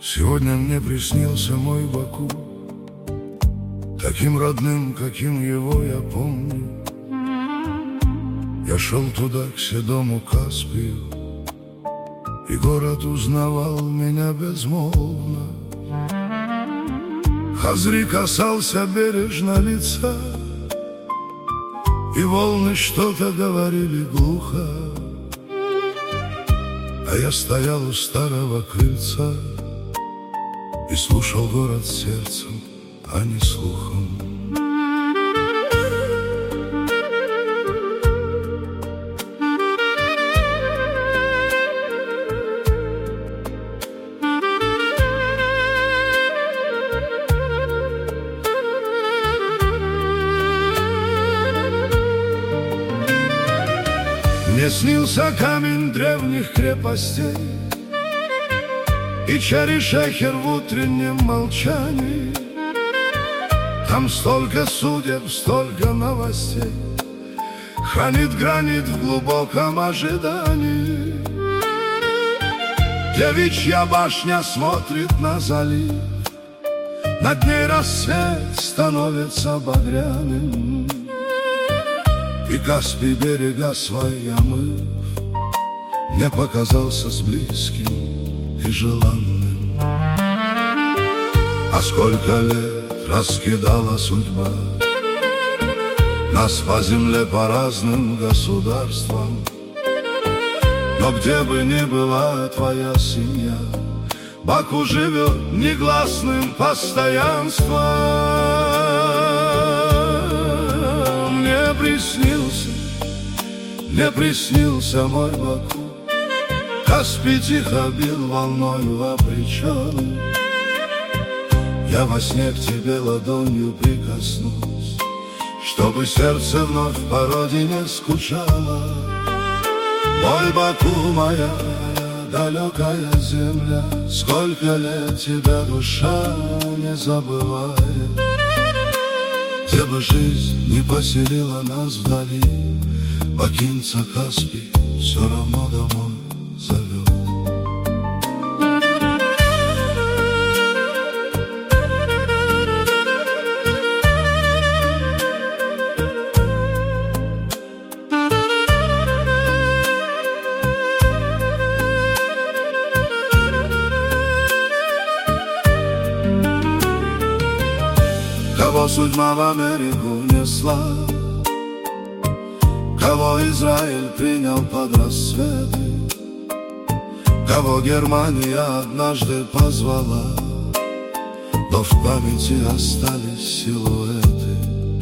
Сегодня мне приснился мой Баку, таким родным, каким его я помню. Я шел туда, к седому Каспию, и город узнавал меня безмолвно. Хазри касался бережно лица, и волны что-то говорили глухо. А я стоял у старого крыльца и слушал город сердцем, а не слухом. Мне снился камень древних крепостей и Чари-Шехер в утреннем молчании. Там столько судеб, столько новостей, хранит гранит в глубоком ожидании. Девичья башня смотрит на залив, над ней рассвет становится багряным, и Каспий, берега свои омыв, мне показался с близким и желанным. А сколько лет раскидала судьба нас по земле, по разным государствам. Но где бы ни была твоя семья, Баку живет негласным постоянством. Мне приснился мой Баку, Каспий тихо бил волною о причалы. Я во сне к тебе ладонью прикоснусь, чтобы сердце вновь по родине скучало. Мой Баку, моя далекая земля, сколько лет тебя душа не забывает. Где бы жизнь не поселила нас вдали, бакинца Каспий все равно домой зовет. Кого судьба в Америку несла, кого Израиль принял под рассветы, кого Германия однажды позвала, но в памяти остались силуэты.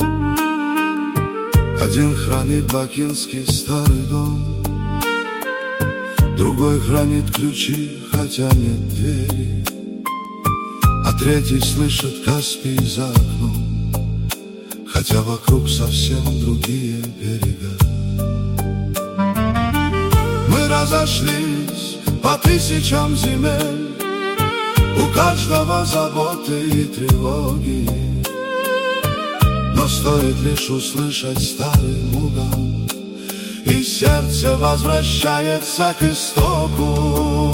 Один хранит бакинский старый дом, другой хранит ключи, хотя нет двери, а третий слышит Каспий за окном, хотя вокруг совсем другие берега. Мы разошлись по тысячам земель, у каждого заботы и тревоги, но стоит лишь услышать старый муган, и сердце возвращается к истоку.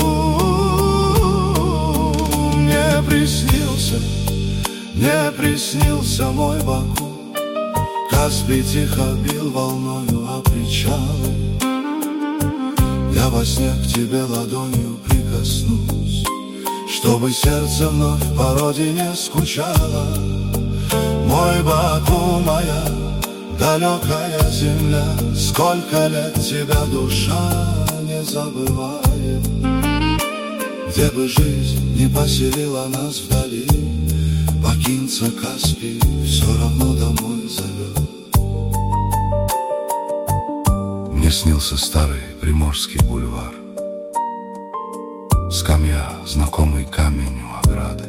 Мне приснился мой Баку, Каспий тихо бил волною о причалы. Я во сне к тебе ладонью прикоснусь, чтобы сердце вновь по родине скучало. Мой Баку, моя далекая земля, сколько лет тебя душа не забывает. Где бы жизнь не поселила нас вдали, бакинца Каспий все равно домой зовет. Мне снился старый Приморский бульвар, скамья, знакомый камень у ограды.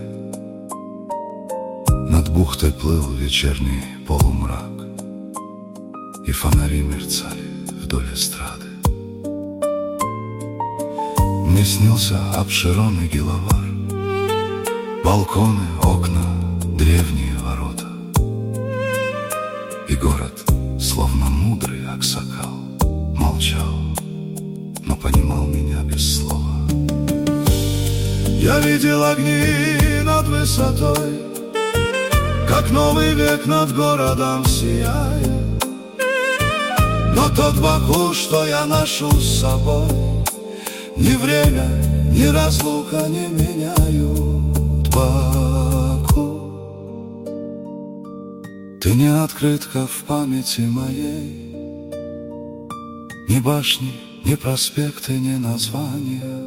Над бухтой плыл вечерний полумрак, и фонари мерцали вдоль эстрады. Мне снился Апшерон и Гиловар, балконы, окна, древние ворота. И город, словно мудрый аксакал, молчал, но понимал меня без слова. Я видел огни над высотой, как новый век над городом сияет. Но тот Баку, что я ношу с собой, ни время, ни разлука не меняют Баку. Ты не открытка в памяти моей, ни башни, ни проспекты, ни названия.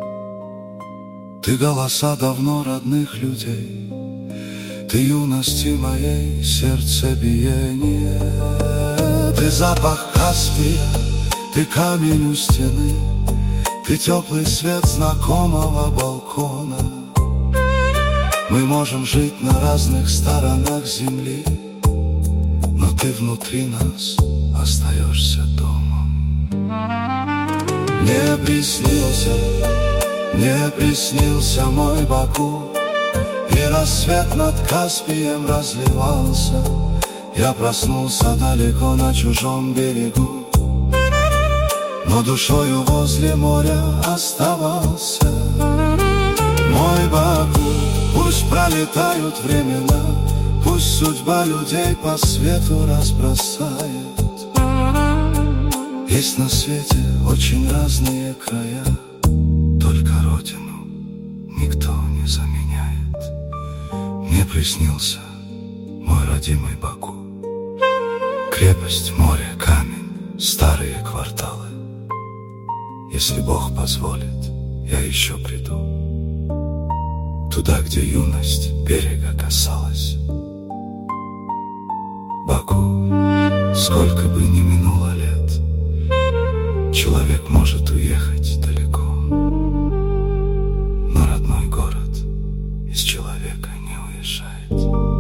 Ты голоса давно родных людей, ты юности моей сердцебиение. Ты запах Каспия, ты камень у стены, ты теплый свет знакомого балкона. Мы можем жить на разных сторонах земли, но ты внутри нас остаешься домом. Мне приснился мой Баку, и рассвет над Каспием разливался. Я проснулся далеко на чужом берегу, но душою возле моря оставался. Мой Баку, пусть пролетают времена, пусть судьба людей по свету разбросает. Есть на свете очень разные края, только родину никто не заменяет. Мне приснился мой родимый Баку, крепость, море, камень, старые кварталы. Если Бог позволит, я еще приду туда, где юность берега касалась. Баку, сколько бы ни минуло лет, человек может уехать далеко, но родной город из человека не уезжает.